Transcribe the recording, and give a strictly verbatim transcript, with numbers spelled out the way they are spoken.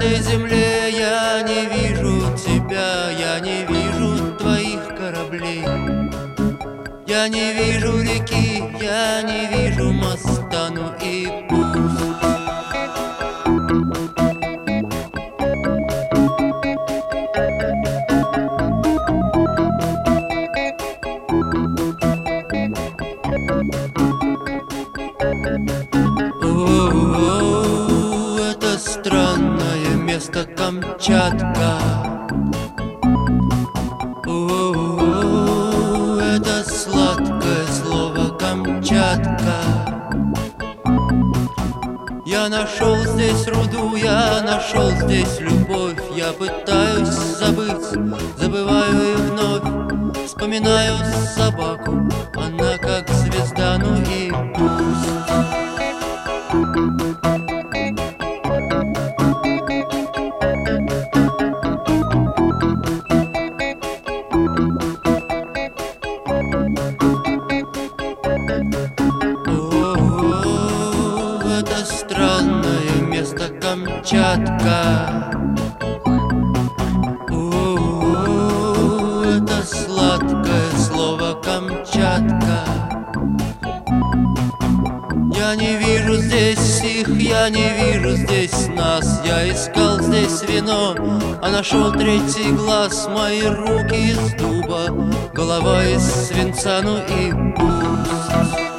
этой земле я не вижу тебя, я не вижу твоих кораблей. Я не вижу реки, я не вижу моста, ну и пусть. О, это странное место Камчатка. О, это сладкое слово Камчатка. Я нашел здесь руду, я нашел здесь любовь. Я пытаюсь забыть, забываю и вновь вспоминаю собаку, она как звезда, ну и пусть. О, это странное место Камчатка. О, это сладкое слово Камчатка. Я не вижу здесь их, я не вижу здесь нас. Я искал здесь вино, а нашел третий глаз. Мои руки из дуба, голова из свинца, ну и пусть.